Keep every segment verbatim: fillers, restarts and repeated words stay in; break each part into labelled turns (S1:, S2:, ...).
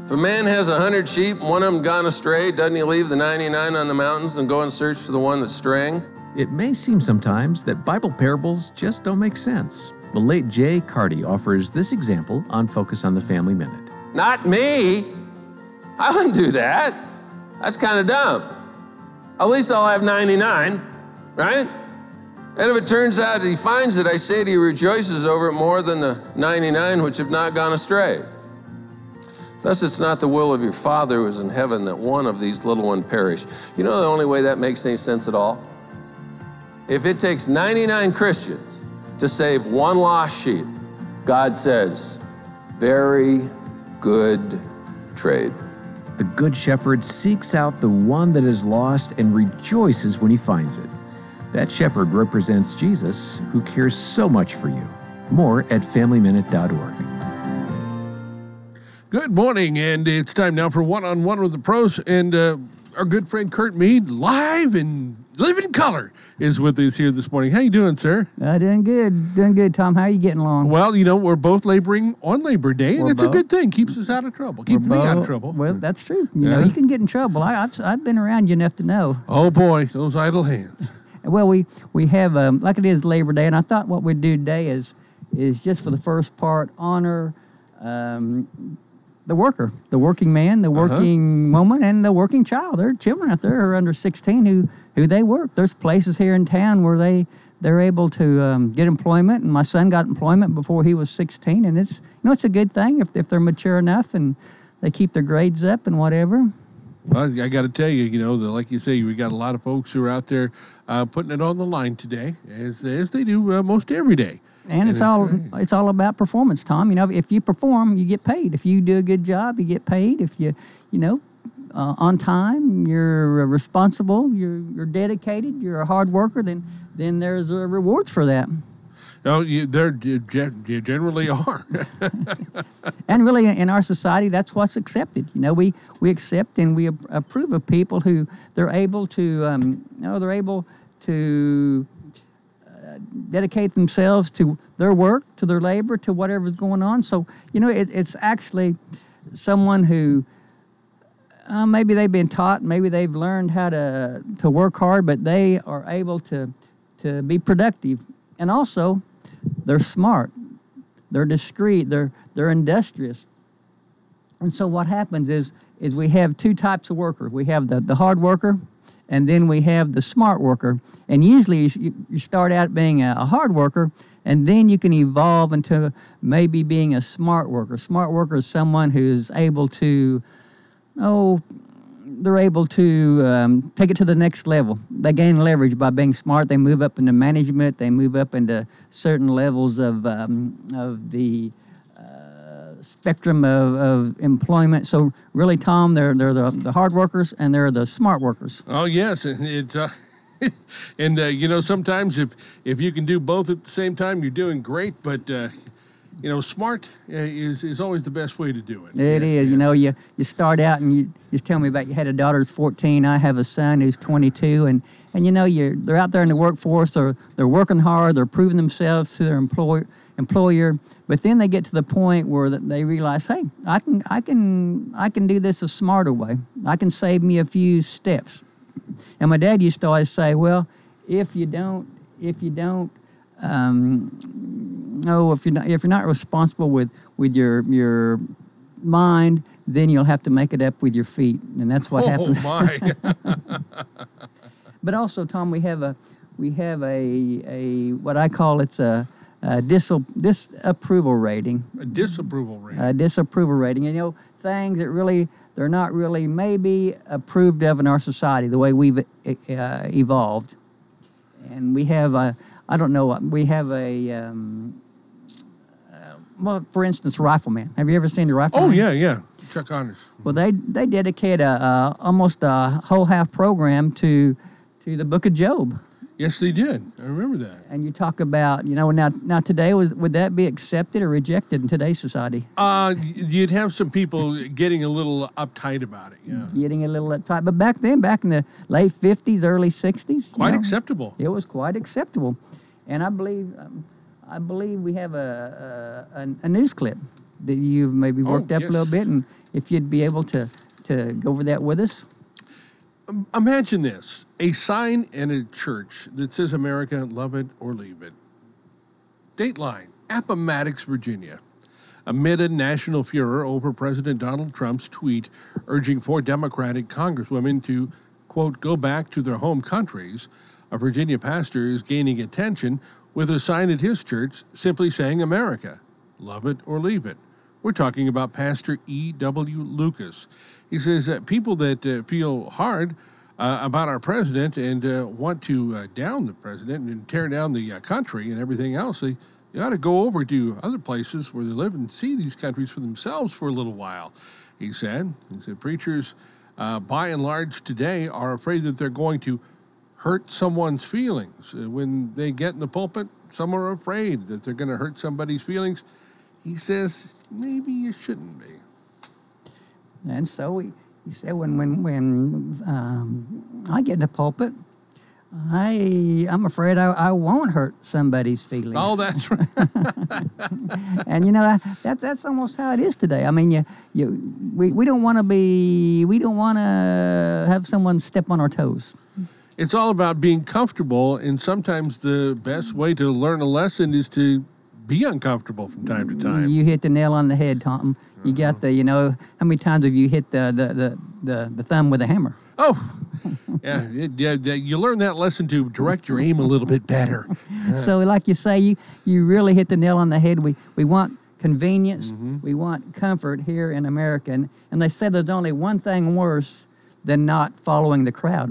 S1: If a man has a hundred sheep and one of them gone astray, doesn't he leave the ninety-nine on the mountains and go and search for the one that's straying?
S2: It may seem sometimes that Bible parables just don't make sense. The late Jay Carty offers this example on Focus on the Family Minute.
S1: Not me. I wouldn't do that. That's kind of dumb. At least I'll have ninety-nine, right? And if it turns out he finds it, I say that he rejoices over it more than the ninety-nine which have not gone astray. Thus it's not the will of your Father who is in heaven that one of these little ones perish. You know the only way that makes any sense at all? If it takes ninety-nine Christians to save one lost sheep, God says, very good trade.
S2: The Good Shepherd seeks out the one that is lost and rejoices when he finds it. That shepherd represents Jesus, who cares so much for you. More at family minute dot org.
S3: Good morning, and it's time now for One-on-One with the Pros, and uh, our good friend Kurt Mead, live and living color, is with us here this morning. How you doing, sir?
S4: Uh, doing good. Doing good, Tom. How are you getting along?
S3: Well, you know, we're both laboring on Labor Day, and
S4: We're
S3: it's
S4: both.
S3: a good thing. Keeps us out of trouble. Keeps me
S4: Well,
S3: out of trouble.
S4: Well, that's true. You
S3: Yeah.
S4: know, you can get in trouble. I, I've, I've been around you enough to know.
S3: Oh, boy, those idle hands.
S4: Well, we, we have, um, like it is Labor Day, and I thought what we'd do today is is just for the first part, honor um, the worker, the working man, the working uh-huh. woman, and the working child. There are children out there who are under sixteen who, who they work. There's places here in town where they, they're able to um, get employment, and my son got employment before he was sixteen, and it's, you know, it's a good thing if, if they're mature enough and they keep their grades up and whatever.
S3: Well, I got to tell you, you know, the, like you say, we got a lot of folks who are out there uh, putting it on the line today, as as they do uh, most every day.
S4: And,
S3: and
S4: it's,
S3: it's
S4: all
S3: right.
S4: it's all about performance, Tom. You know, if you perform, you get paid. If you do a good job, you get paid. If you, you know, uh, on time, you're responsible, you're you're dedicated, you're a hard worker, then then there's uh, rewards for that.
S3: Oh, you, there you, you generally are.
S4: And really, in our society, that's what's accepted. You know, we, we accept and we approve of people who they're able to, um, you know, they're able to uh, dedicate themselves to their work, to their labor, to whatever's going on. So, you know, it, it's actually someone who uh, maybe they've been taught, maybe they've learned how to to work hard, but they are able to to be productive, and also they're smart, they're discreet, they're they're industrious. And so what happens is is we have two types of worker. We have the, the hard worker, and then we have the smart worker. And usually you, you start out being a, a hard worker, and then you can evolve into maybe being a smart worker. Smart worker is someone who's able to, oh, they're able to um, take it to the next level. They gain leverage by being smart. They move up into management. They move up into certain levels of um, of the uh, spectrum of, of employment. So really, Tom, they're they're the, the hard workers and they're the smart workers.
S3: Oh yes, and it's uh, and uh, you know, sometimes if if you can do both at the same time, you're doing great. But uh, you know, smart uh, is is always the best way to do it.
S4: It
S3: yes,
S4: is.
S3: yes.
S4: You know, you, you start out and you just tell me about you had a daughter who's fourteen. I have a son who's twenty-two, and, and you know, you're they're out there in the workforce. They're they're working hard. They're proving themselves to their employer employer. But then they get to the point where that they realize, hey, I can I can I can do this a smarter way. I can save me a few steps. And my dad used to always say, well, if you don't if you don't um, no, if you're not if you're not responsible with, with your your mind, then you'll have to make it up with your feet, and that's what
S3: oh,
S4: happens.
S3: my.
S4: But also, Tom, we have a we have a a what I call it's a, a dis, disapproval rating.
S3: A disapproval rating.
S4: A disapproval rating. You know, things that really they're not really maybe approved of in our society the way we've uh, evolved, and we have a. I don't know. We have a, um, uh, well, for instance, Rifleman. Have you ever seen the Rifleman?
S3: Oh yeah, yeah. Chuck Honors.
S4: Well, they they dedicate a, a almost a whole half program to to the Book of Job.
S3: Yes, they did. I remember that.
S4: And you talk about, you know, now now today was would that be accepted or rejected in today's society?
S3: Uh, you'd have some people getting a little uptight about it. Yeah.
S4: Getting a little uptight, but back then, back in the late fifties, early sixties,
S3: Quite
S4: you know,
S3: acceptable.
S4: It was quite acceptable, and I believe um, I believe we have a a, a news clip that you've maybe worked
S3: oh,
S4: up
S3: yes.
S4: a little bit, and if you'd be able to, to go over that with us.
S3: Imagine this, a sign in a church that says America, love it or leave it. Dateline, Appomattox, Virginia. Amid a national furor over President Donald Trump's tweet urging four Democratic congresswomen to, quote, go back to their home countries, a Virginia pastor is gaining attention with a sign at his church simply saying America, love it or leave it. We're talking about Pastor E W Lucas. He says that people that uh, feel hard uh, about our president and uh, want to uh, down the president and tear down the uh, country and everything else, they, they ought to go over to other places where they live and see these countries for themselves for a little while, he said. He said preachers, uh, by and large today, are afraid that they're going to hurt someone's feelings. Uh, when they get in the pulpit, some are afraid that they're going to hurt somebody's feelings. He says, maybe you shouldn't be.
S4: And so we, he said, when when when um, I get in the pulpit, I I'm afraid I, I won't hurt somebody's feelings.
S3: Oh, that's right.
S4: And you know that that's almost how it is today. I mean, you you we, we don't want to be we don't want to have someone step on our toes.
S3: It's all about being comfortable, and sometimes the best way to learn a lesson is to be uncomfortable from time to time.
S4: You hit the nail on the head, Tom. You uh-huh. got the, you know, how many times have you hit the the, the, the, the thumb with a hammer?
S3: Oh, yeah, it, yeah, you learn that lesson to direct your aim a little bit better.
S4: So like you say, you, you really hit the nail on the head. We, we want convenience. Mm-hmm. We want comfort here in America. And, and they say there's only one thing worse than not following the crowd.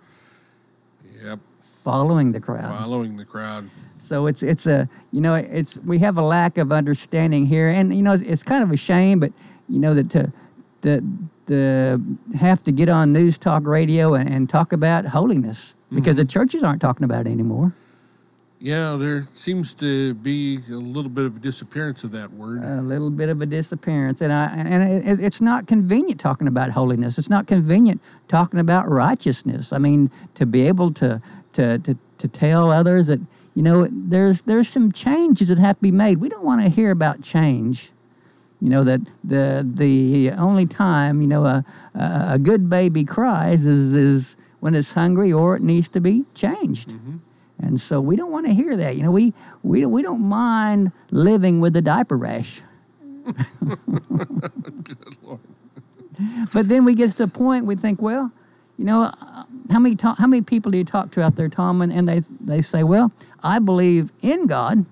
S3: Yep.
S4: Following the crowd.
S3: Following the crowd.
S4: So it's it's a you know it's we have a lack of understanding here, and you know it's, it's kind of a shame, but you know that to the the have to get on news talk radio and, and talk about holiness because mm-hmm. the churches aren't talking about it anymore.
S3: Yeah, there seems to be a little bit of a disappearance of that word.
S4: A little bit of a disappearance, and I and it, it's not convenient talking about holiness. It's not convenient talking about righteousness. I mean, to be able to to to, to tell others that. You know, there's there's some changes that have to be made. We don't want to hear about change. You know, that the the only time, you know, a, a good baby cries is, is when it's hungry or it needs to be changed. Mm-hmm. And so we don't want to hear that. You know, we, we, we don't mind living with a diaper rash.
S3: Good Lord.
S4: But then we get to the point we think, well, you know, how many to- how many people do you talk to out there, Tom? And, and they they say, well, I believe in God.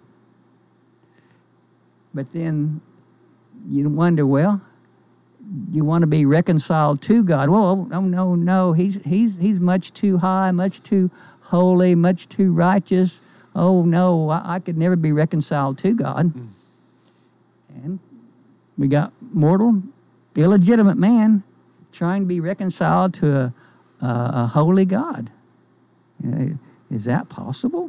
S4: But then you wonder, well, you want to be reconciled to God. Well, oh no, no, he's he's he's much too high, much too holy, much too righteous. Oh no, I, I could never be reconciled to God. Mm. And we got mortal, illegitimate man trying to be reconciled to a Uh, a holy God. Uh, is that possible?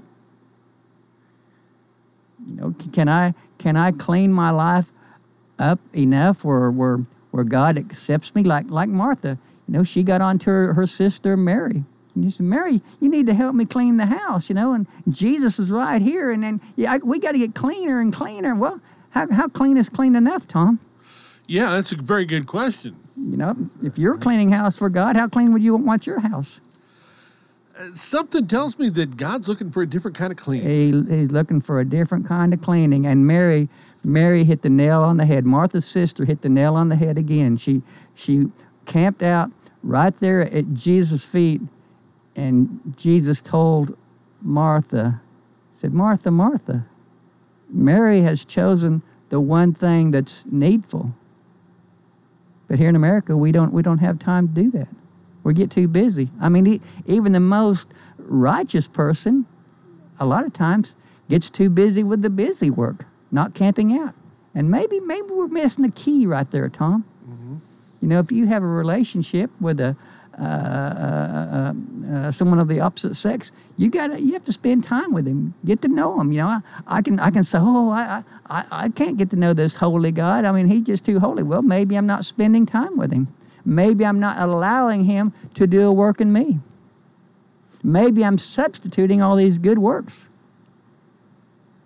S4: You know, can I can I clean my life up enough where where where God accepts me? Like like Martha, you know, she got on to her, her sister Mary. And she said, Mary, you need to help me clean the house, you know. And Jesus is right here, and then yeah, I, we got to get cleaner and cleaner. Well, how how clean is clean enough, Tom?
S3: Yeah, that's a very good question.
S4: You know, if you're cleaning house for God, how clean would you want your house?
S3: Uh, something tells me that God's looking for a different kind of cleaning.
S4: He, he's looking for a different kind of cleaning. And Mary, Mary hit the nail on the head. Martha's sister hit the nail on the head again. She she camped out right there at Jesus' feet, and Jesus told Martha, said, Martha, Martha, Mary has chosen the one thing that's needful. But here in America, we don't we don't have time to do that. We get too busy. I mean, even the most righteous person, a lot of times, gets too busy with the busy work, not camping out. And maybe maybe we're missing the key right there, Tom. Mm-hmm. You know, if you have a relationship with a uh, uh, uh, uh, someone of the opposite sex, you got you have to spend time with him, get to know him. You know, I, I can I can say, oh, I, I I can't get to know this holy God. I mean, he's just too holy. Well, maybe I'm not spending time with him. Maybe I'm not allowing him to do a work in me. Maybe I'm substituting all these good works.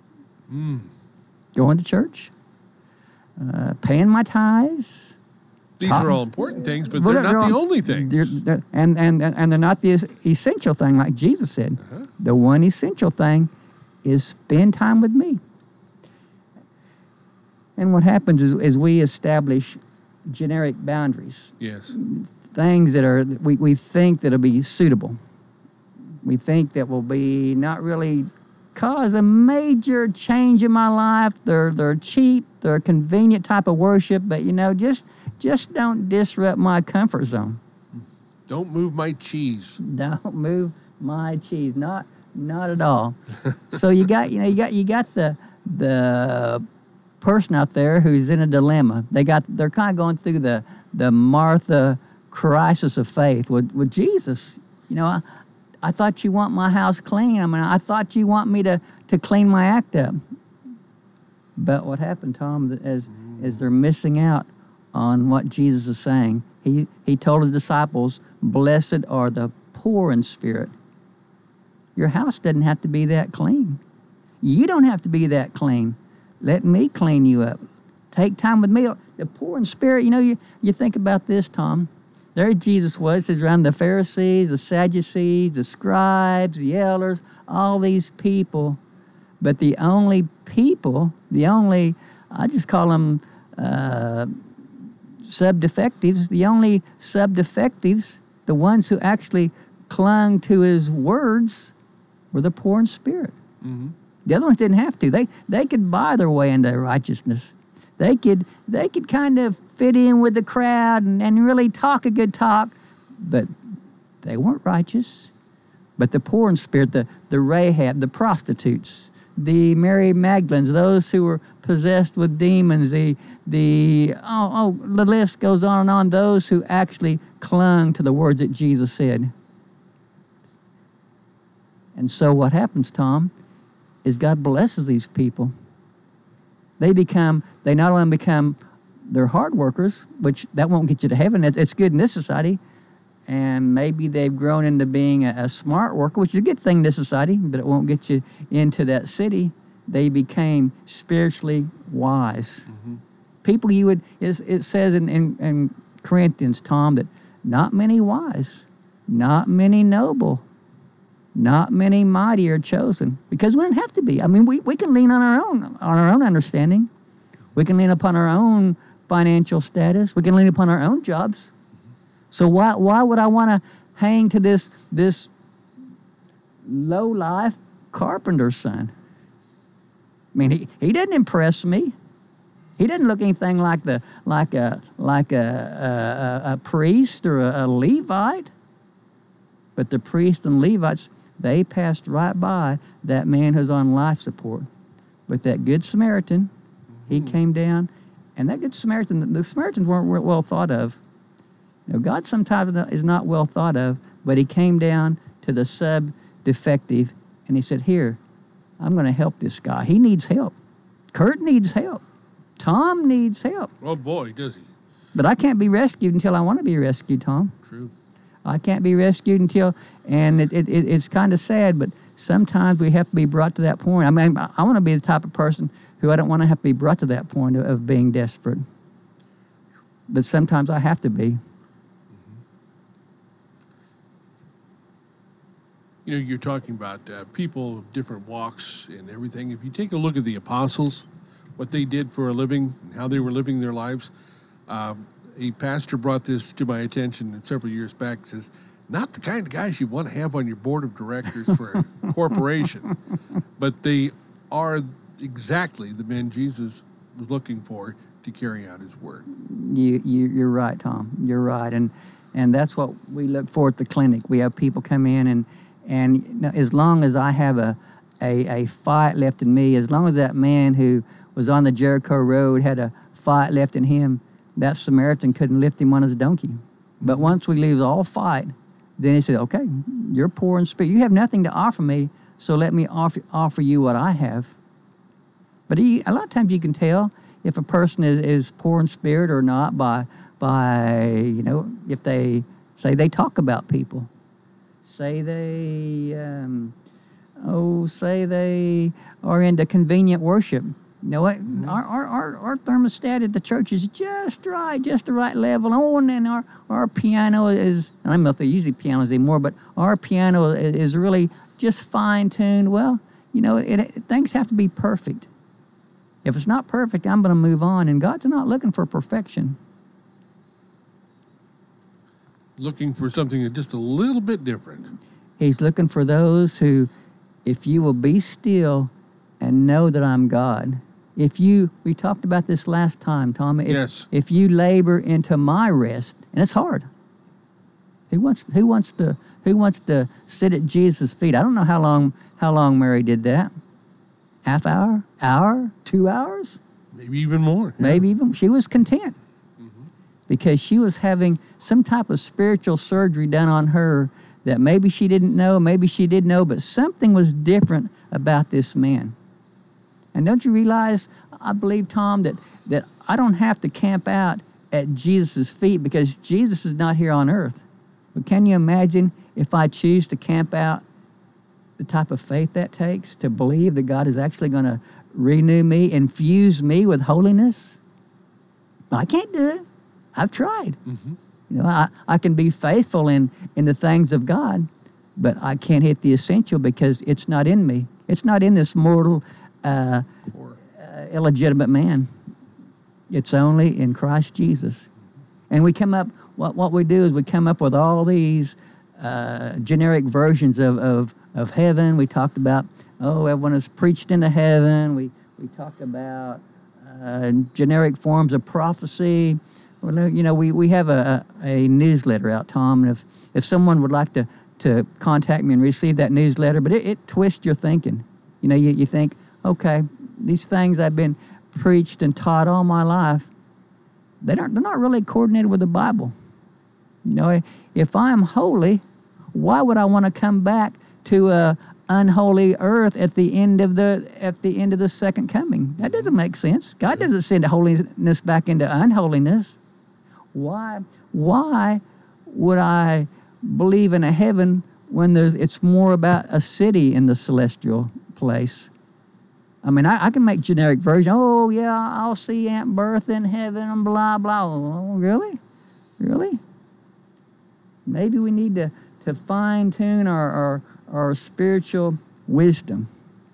S3: Mm.
S4: Going to church, uh, paying my tithes,
S3: These
S4: Ta-
S3: are all important things, but
S4: Well,
S3: they're not
S4: they're
S3: the
S4: all-
S3: only things.
S4: they're- they're- and, and, and they're not the es- essential thing, like Jesus said.
S3: Uh-huh.
S4: The one essential thing is spend time with me. And what happens is, is we establish generic boundaries,
S3: Yes.
S4: things that are we, we think that'll be suitable. We think that will be not really cause a major change in my life. They're they're cheap, they're a convenient type of worship, but you know, just just don't disrupt my comfort zone.
S3: Don't move my cheese.
S4: Don't move my cheese. Not not at all. So you got you know you got you got the the person out there who's in a dilemma. They got they're kind of going through the the Martha crisis of faith with with Jesus. You know, I, I thought you want my house clean. I mean, I thought you want me to to clean my act up. But what happened, Tom, is is they're missing out on what Jesus is saying. He he told his disciples, "Blessed are the poor in spirit." Your house doesn't have to be that clean. You don't have to be that clean. Let me clean you up. Take time with me. The poor in spirit, you know, you, you think about this, Tom. There Jesus was, he's around the Pharisees, the Sadducees, the scribes, the elders, all these people. But the only people, the only, I just call them uh, sub-defectives, the only sub-defectives, the ones who actually clung to his words, were the poor in spirit.
S3: Mm-hmm.
S4: The other ones didn't have to. They they could buy their way into righteousness. They could they could kind of fit in with the crowd and, and really talk a good talk, but they weren't righteous. But the poor in spirit, the, the Rahab, the prostitutes, the Mary Magdalenes, those who were possessed with demons, the the oh, oh the list goes on and on, those who actually clung to the words that Jesus said. And so what happens, Tom, is God blesses these people. They become, they not only become, they're hard workers, which that won't get you to heaven. It's, it's good in this society. And maybe they've grown into being a, a smart worker, which is a good thing in this society, but it won't get you into that city. They became spiritually wise. Mm-hmm. People you would, it, it says in, in, in Corinthians, Tom, that not many wise, not many noble, not many mighty are chosen, because we don't have to be. I mean, we, we can lean on our own on our own understanding. We can lean upon our own financial status. We can lean upon our own jobs. So why why would I want to hang to this this low life carpenter's son? I mean, he, he doesn't impress me. He doesn't look anything like the like a like a a, a priest or a, a Levite. But the priests and Levites, they passed right by that man who's on life support. But that Good Samaritan, he came down, and that Good Samaritan, the Samaritans weren't well thought of. You know, God sometimes is not well thought of, but he came down to the sub-defective, and he said, here, I'm going to help this guy. He needs help. Kurt needs help. Tom needs help.
S3: Oh, boy, does he.
S4: But I can't be rescued until I want to be rescued, Tom.
S3: True.
S4: I can't be rescued until, and it, it, it's kind of sad, but sometimes we have to be brought to that point. I mean, I, I want to be the type of person who I don't want to have to be brought to that point of, of being desperate. But sometimes I have to be.
S3: Mm-hmm. You know, you're talking about uh, people of different walks and everything. If you take a look at the apostles, what they did for a living, and how they were living their lives, um, a pastor brought this to my attention several years back. Says, not the kind of guys you want to have on your board of directors for a corporation, but they are exactly the men Jesus was looking for to carry out his word.
S4: You, you, you're right, Tom. You're right. And and that's what we look for at the clinic. We have people come in, and, and you know, as long as I have a, a, a fight left in me, as long as that man who was on the Jericho Road had a fight left in him, that Samaritan couldn't lift him on his donkey. But once we lose all fight, then he said, okay, you're poor in spirit. You have nothing to offer me, so let me offer, offer you what I have. But he, a lot of times you can tell if a person is, is poor in spirit or not by, by, you know, if they say they talk about people. Say they, um, oh, say they are into convenient worship. You know what? Our, our, our, our thermostat at the church is just right, just the right level. Oh, and then our, our piano is, I don't know if they use pianos anymore, but our piano is, is really just fine-tuned. Well, you know, it, it, things have to be perfect. If it's not perfect, I'm going to move on. And God's not looking for perfection.
S3: Looking for something just a little bit different.
S4: He's looking for those who, if you will be still and know that I'm God. If you, we talked about this last time, Tom. If,
S3: Yes.
S4: If you labor into my rest, and it's hard. Who wants, who wants to, who wants to sit at Jesus' feet? I don't know how long, how long Mary did that. Half hour, hour, two hours,
S3: Maybe even more.
S4: maybe even. She was content because she was having some type of spiritual surgery done on her that maybe she didn't know, maybe she did know, but something was different about this man. And don't you realize, I believe, Tom, that, that I don't have to camp out at Jesus' feet because Jesus is not here on earth. But can you imagine if I choose to camp out, the type of faith that takes to believe that God is actually going to renew me, infuse me with holiness? I can't do it. I've tried.
S3: Mm-hmm.
S4: You know, I, I can be faithful in, in the things of God, but I can't hit the essential because it's not in me. It's not in this mortal, uh, uh, illegitimate man. It's only in Christ Jesus. And we come up, what, what we do is we come up with all these uh, generic versions of, of, of heaven. We talked about, oh, everyone is preached into heaven. We, we talked about uh, generic forms of prophecy. Well, you know, we, we have a, a, a newsletter out, Tom, and if, if someone would like to, to contact me and receive that newsletter, but it, it twists your thinking. You know, you, you think, okay, these things I've been preached and taught all my life, they don't, they're not really coordinated with the Bible. You know, if I'm holy, why would I want to come back to a unholy earth at the end of the at the end of the second coming? That doesn't make sense. God doesn't send holiness back into unholiness. Why why would I believe in a heaven when there's it's more about a city in the celestial place? I mean, I, I can make generic version. Oh yeah, I'll see Aunt Bertha in heaven and blah blah. Oh, really, really? Maybe we need to to fine tune our, our our spiritual wisdom.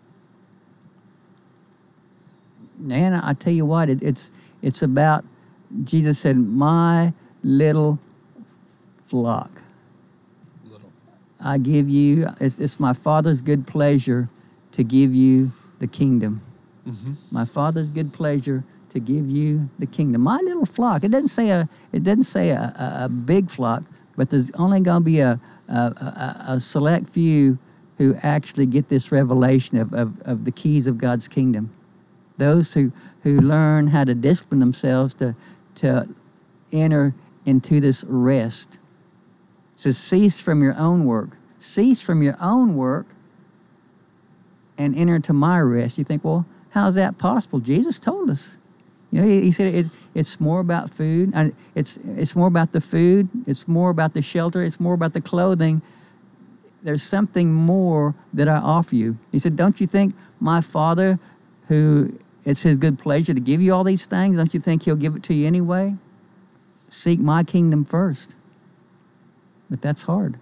S4: And I tell you what, it, it's it's about, Jesus said, my little flock.
S3: Little.
S4: I give you, it's, it's my Father's good pleasure to give you the kingdom.
S3: Mm-hmm.
S4: My Father's good pleasure to give you the kingdom. My little flock. It doesn't say a it doesn't say a, a, a big flock, but there's only going to be a a, a a select few who actually get this revelation of, of, of the keys of God's kingdom. Those who, who learn how to discipline themselves to, to enter into this rest. So cease from your own work. Cease from your own work and enter into my rest. You think, well, how's that possible? Jesus told us. You know, he, he said it, it's more about food. And it's, it's more about the food. It's more about the shelter. It's more about the clothing. There's something more that I offer you. He said, don't you think my Father, who it's his good pleasure to give you all these things, don't you think he'll give it to you anyway? Seek my kingdom first. But that's hard.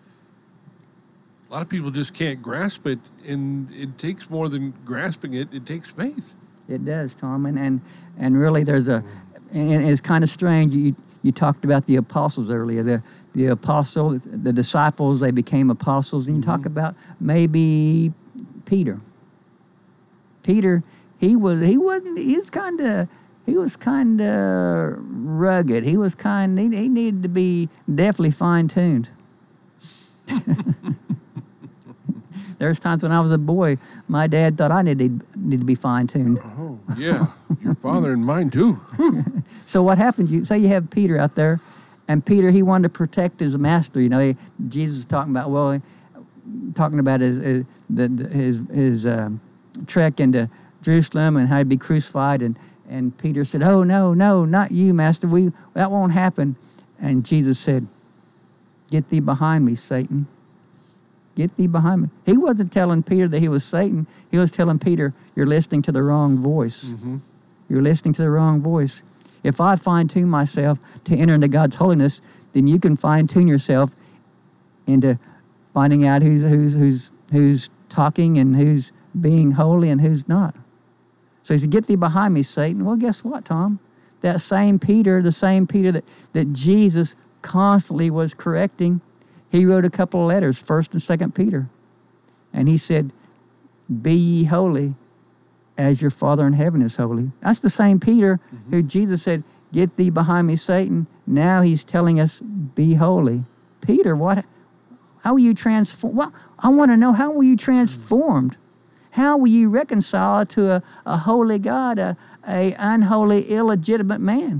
S3: A lot of people just can't grasp it, and it takes more than grasping it. It takes faith.
S4: It does, Tom. And, and, and really there's a, and it's kind of strange. You, you talked about the apostles earlier. The, the apostle, the disciples, they became apostles. And you talk about maybe Peter. Peter, he was, he wasn't, he was kind of, he was kind of rugged. He was kind, he, he needed to be definitely fine-tuned. There's times when I was a boy, my dad thought I needed, needed to be fine-tuned.
S3: Oh, yeah. Your father and mine, too.
S4: So what happened? You say you have Peter out there, and Peter, he wanted to protect his master. You know, he, Jesus is talking about, well, talking about his his the, his, his uh, trek into Jerusalem and how he'd be crucified. And, and Peter said, oh, no, no, not you, master. We that won't happen. And Jesus said, get thee behind me, Satan. get thee behind me. He wasn't telling Peter that he was Satan. He was telling Peter, you're listening to the wrong voice. Mm-hmm. You're listening to the wrong voice. If I fine-tune myself to enter into God's holiness, then you can fine-tune yourself into finding out who's who's who's who's talking and who's being holy and who's not. So he said, get thee behind me, Satan. Well, guess what, Tom? That same Peter, the same Peter that, that Jesus constantly was correcting, he wrote a couple of letters, First and Second Peter. And he said, be ye holy as your Father in heaven is holy. That's the same Peter mm-hmm. who Jesus said, get thee behind me, Satan. Now he's telling us, be holy. Peter, what? How were you transformed? Well, I want to know, how were you transformed? How will you reconcile to a, a holy God, a, a unholy, illegitimate man?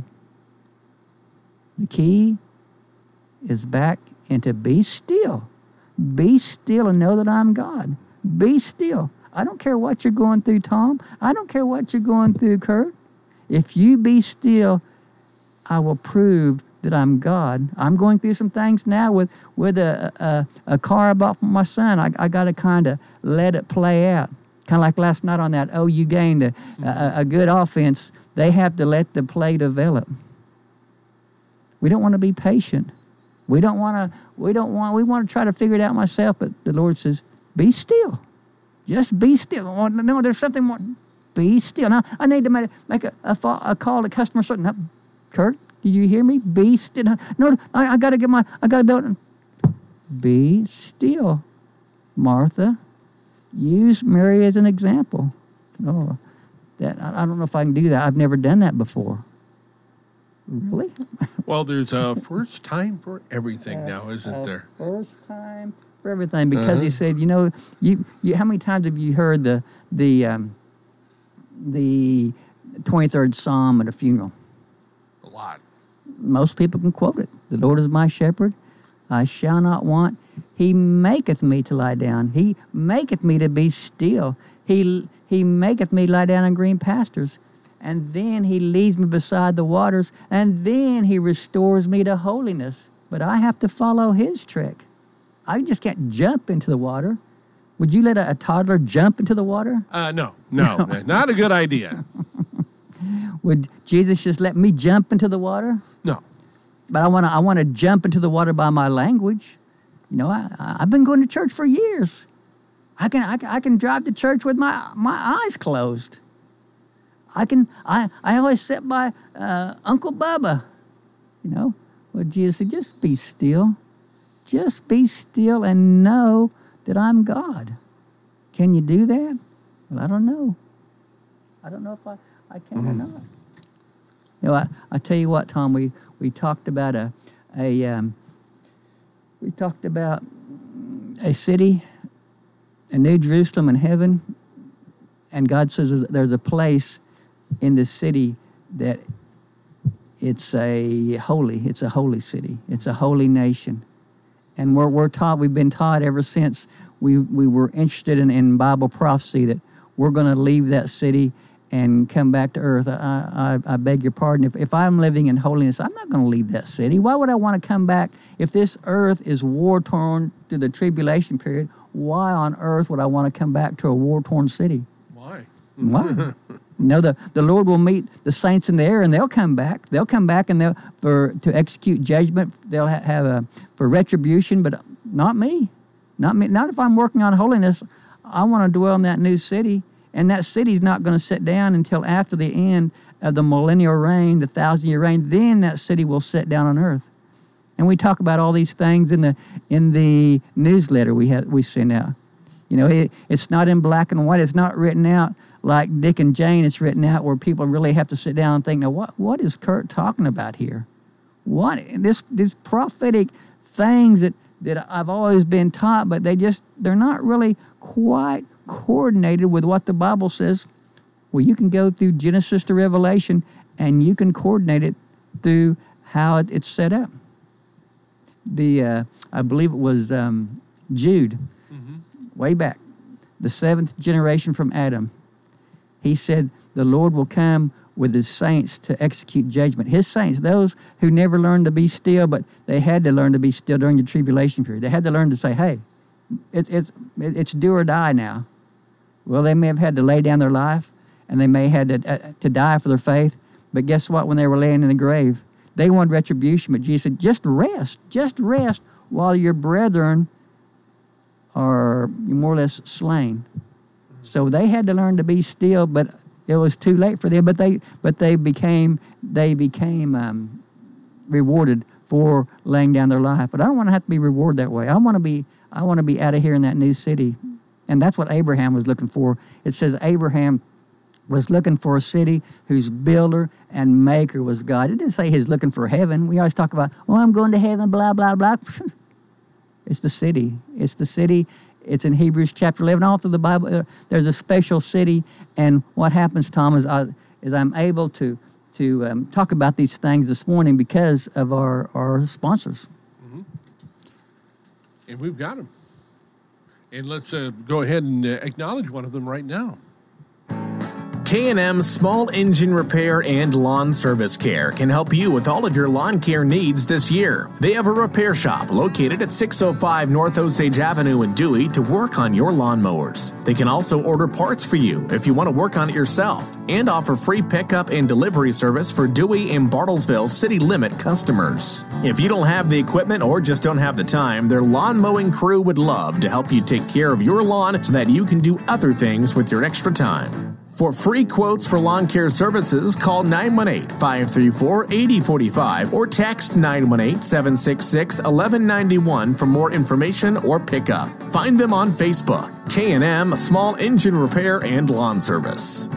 S4: The key is back into be still. Be still and know that I'm God. Be still. I don't care what you're going through, Tom. I don't care what you're going through, Kurt. If you be still, I will prove that I'm God. I'm going through some things now with, with a, a, a car I bought for my son. I, I got to kind of let it play out. Kind of like last night on that O U game, the, uh, a good offense, they have to let the play develop. We don't want to be patient. We don't want to, we don't want, we want to try to figure it out myself, but the Lord says, be still. Just be still. No, there's something more. Be still. Now, I need to make, make a, a, a call to customer service. No, Kurt, did you hear me? Be still. No, I, I got to get my, I got to do it. Be still, Martha. Use Mary as an example. Oh, that I, I don't know if I can do that. I've never done that before. Really?
S3: Well, there's a first time for everything uh, now, isn't
S4: uh,
S3: there?
S4: First time for everything, because
S3: uh-huh.
S4: he said, you know, you, you. How many times have you heard the the um, the twenty-third Psalm at a funeral?
S3: A lot.
S4: Most people can quote it. The Lord is my shepherd; I shall not want. He maketh me to lie down. He maketh me to be still. He he maketh me lie down in green pastures. And then he leads me beside the waters. And then he restores me to holiness. But I have to follow his trick. I just can't jump into the water. Would you let a, a toddler jump into the water?
S3: Uh, no, no, no. Not a good idea.
S4: Would Jesus just let me jump into the water?
S3: No.
S4: But I want to I want to jump into the water by my language. You know, I, I've been going to church for years. I can, I can I can drive to church with my, my eyes closed. I can I, I always sit by uh, Uncle Bubba. You know, well, Jesus said, just be still. Just be still and know that I'm God. Can you do that? Well, I don't know. I don't know if I, I can mm. or not. You know, I, I tell you what, Tom, we, we talked about a a um, we talked about a city, a New Jerusalem in heaven, and God says there's a place in the city that it's a holy, it's a holy city. It's a holy nation. And we're, we're taught, we've been taught ever since we, we were interested in, in Bible prophecy that we're going to leave that city and come back to earth. I, I, I beg your pardon. If, if I'm living in holiness, I'm not going to leave that city. Why would I want to come back? If this earth is war-torn through the tribulation period, why on earth would I want to come back to a war-torn city?
S3: Why?
S4: Why? You know, the, the Lord will meet the saints in the air, and they'll come back. They'll come back and they'll for to execute judgment. They'll ha- have a for retribution, but not me, not me. Not if I'm working on holiness. I want to dwell in that new city, and that city's not going to sit down until after the end of the millennial reign, the thousand-year reign. Then that city will sit down on earth. And we talk about all these things in the in the newsletter we have we send out. You know, it, it's not in black and white. It's not written out like Dick and Jane. It's written out where people really have to sit down and think, now, what, what is Kurt talking about here? What, this, these prophetic things that, that I've always been taught, but they just, they're not really quite coordinated with what the Bible says. Well, you can go through Genesis to Revelation, and you can coordinate it through how it, it's set up. The, uh, I believe it was um, Jude, mm-hmm. way back, the seventh generation from Adam. He said, the Lord will come with his saints to execute judgment. His saints, those who never learned to be still, but they had to learn to be still during the tribulation period. They had to learn to say, hey, it's it's it's do or die now. Well, they may have had to lay down their life, and they may have had to, uh, to die for their faith. But guess what? When they were laying in the grave, they wanted retribution. But Jesus said, just rest, just rest while your brethren are more or less slain. So they had to learn to be still, but it was too late for them. But they but they became they became um, rewarded for laying down their life. But I don't want to have to be rewarded that way. I want to be I want to be out of here in that new city. And that's what Abraham was looking for. It says Abraham was looking for a city whose builder and maker was God. It didn't say he's looking for heaven. We always talk about, oh, I'm going to heaven, blah, blah, blah. It's the city. It's the city. It's in Hebrews chapter eleven. All through the Bible, uh, there's a special city. And what happens, Tom, is, I, is I'm able to, to um, talk about these things this morning because of our, our sponsors.
S3: Mm-hmm. And we've got them. And let's uh, go ahead and uh, acknowledge one of them right now.
S5: K and M Small Engine Repair and Lawn Service Care can help you with all of your lawn care needs this year. They have a repair shop located at six oh five North Osage Avenue in Dewey to work on your lawnmowers. They can also order parts for you if you want to work on it yourself and offer free pickup and delivery service for Dewey and Bartlesville city limit customers. If you don't have the equipment or just don't have the time, their lawn mowing crew would love to help you take care of your lawn so that you can do other things with your extra time. For free quotes for lawn care services, call nine one eight, five three four, eight zero four five or text nine one eight, seven six six, one one nine one for more information or pickup. Find them on Facebook. K and M Small Engine Repair and Lawn Service.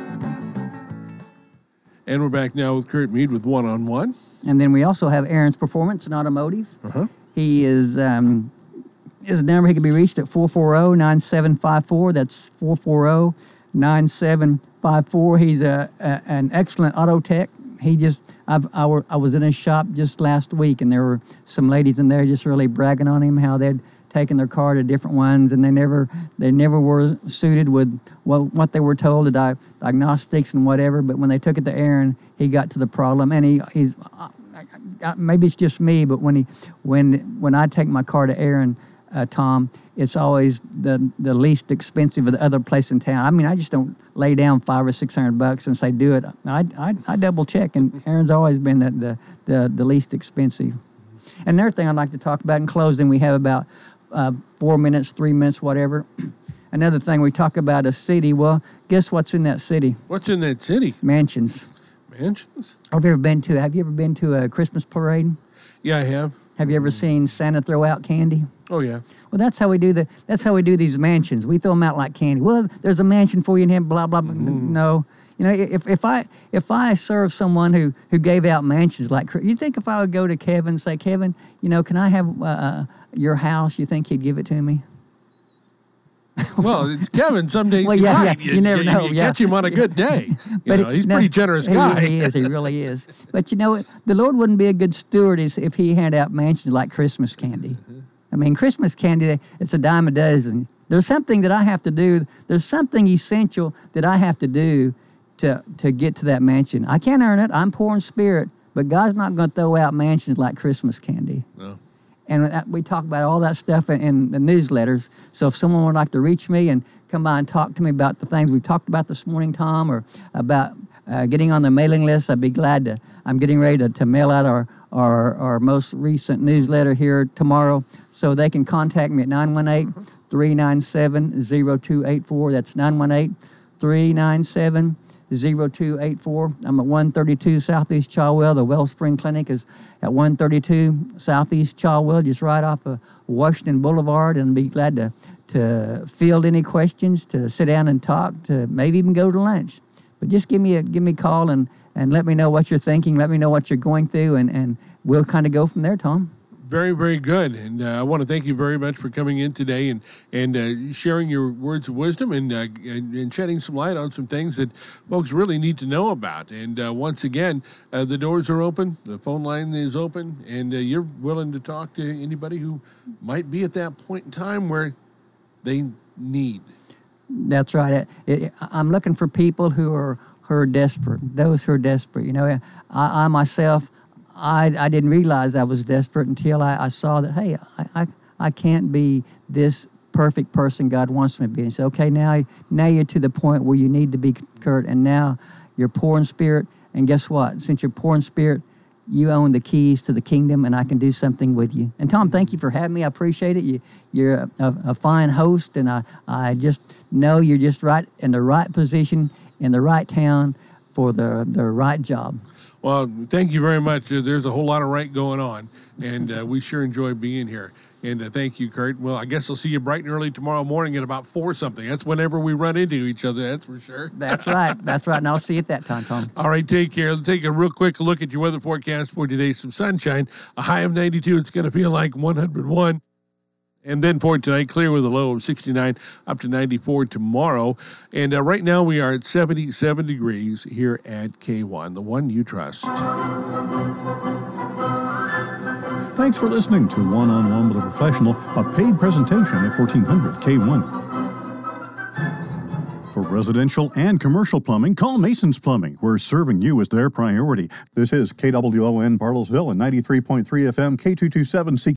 S3: And we're back now with Kurt Mead with One on One.
S4: And then we also have Aaron's Performance and Automotive.
S3: Uh-huh.
S4: He is, um, his number, he can be reached at four four zero, nine seven five four. That's four four zero, nine seven five four. He's a, a an excellent auto tech. He just, I've, I, were, I was in his shop just last week, and there were some ladies in there just really bragging on him, how they'd taken their car to different ones, and they never they never were suited with what, what they were told, the di- diagnostics and whatever. But when they took it to Aaron, he got to the problem, and he he's uh, maybe it's just me, but when he when when I take my car to Aaron, uh, Tom, it's always the the least expensive of the other place in town. I mean, I just don't lay down five or six hundred bucks and say do it. I I, I double check, and Aaron's always been the the the, the least expensive. And another thing I'd like to talk about in closing, we have about uh, four minutes, three minutes, whatever. Another thing, we talk about a city. Well, guess what's in that city?
S3: What's in that city?
S4: Mansions.
S3: Mansions?
S4: Have you ever been to? Have you ever been to a Christmas parade?
S3: Yeah, I have.
S4: Have you ever seen Santa throw out candy?
S3: Oh yeah.
S4: Well, that's how we do the. That's how we do these mansions. We throw them out like candy. Well, there's a mansion for you in him. Blah blah blah. Mm-hmm. No, you know, if if I if I serve someone who who gave out mansions like, you think if I would go to Kevin and say, Kevin, you know, can I have uh, your house? You think he'd give it to me?
S3: Well, it's Kevin. Some days
S4: well,
S3: he
S4: yeah,
S3: might.
S4: yeah, you, you never
S3: you,
S4: know.
S3: You
S4: yeah.
S3: catch him on a good day. You
S4: but
S3: know,
S4: it,
S3: he's a
S4: no,
S3: pretty generous
S4: he,
S3: guy.
S4: He is. He really is. But you know, the Lord wouldn't be a good steward if he handed out mansions like Christmas candy. Mm-hmm. I mean, Christmas candy, it's a dime a dozen. There's something that I have to do. There's something essential that I have to do to to get to that mansion. I can't earn it. I'm poor in spirit, but God's not going to throw out mansions like Christmas candy.
S3: No.
S4: And we talk about all that stuff in the newsletters. So if someone would like to reach me and come by and talk to me about the things we talked about this morning, Tom, or about uh, getting on the mailing list, I'd be glad to. I'm getting ready to, to mail out our, our, our most recent newsletter here tomorrow. So they can contact me at nine one eight, three nine seven, zero two eight four. That's nine one eight, three nine seven, zero two eight four. I'm at one thirty-two Southeast Chawell. The Wellspring Clinic is at one thirty-two Southeast Chawell, just right off of Washington Boulevard, and be glad to, to field any questions, to sit down and talk, to maybe even go to lunch. But just give me a give me a call and, and let me know what you're thinking. Let me know what you're going through, and, and we'll kind of go from there, Tom.
S3: Very, very good. And uh, I want to thank you very much for coming in today and and uh, sharing your words of wisdom and, uh, and and shedding some light on some things that folks really need to know about. And uh, once again, uh, the doors are open, the phone line is open, and uh, you're willing to talk to anybody who might be at that point in time where they need.
S4: That's right. It, it, I'm looking for people who are who are desperate, those who are desperate. You know, I, I myself, I, I didn't realize I was desperate until I, I saw that, hey, I, I, I can't be this perfect person God wants me to be. And say, okay, now, now you're to the point where you need to be, Kurt, and now you're poor in spirit. And guess what? Since you're poor in spirit, you own the keys to the kingdom, and I can do something with you. And Tom, thank you for having me. I appreciate it. You, you're a, a, a fine host, and I, I just know you're just right in the right position, in the right town, for the, the right job.
S3: Well, thank you very much. Uh, There's a whole lot of right going on, and uh, we sure enjoy being here. And uh, thank you, Kurt. Well, I guess I'll see you bright and early tomorrow morning at about four something. That's whenever we run into each other, that's for sure.
S4: That's right. That's right. And I'll see you at that time, Tom.
S3: All right, take care. Let's take a real quick look at your weather forecast for today. Some sunshine, a high of ninety-two. It's going to feel like one hundred one. And then for tonight, clear with a low of sixty-nine, up to ninety-four tomorrow. And uh, right now we are at seventy-seven degrees here at K one, the one you trust.
S6: Thanks for listening to One-on-One with a Professional, a paid presentation at fourteen hundred K one. For residential and commercial plumbing, call Mason's Plumbing. We're serving you as their priority. This is K W O N Bartlesville and ninety-three point three F M K two twenty-seven C.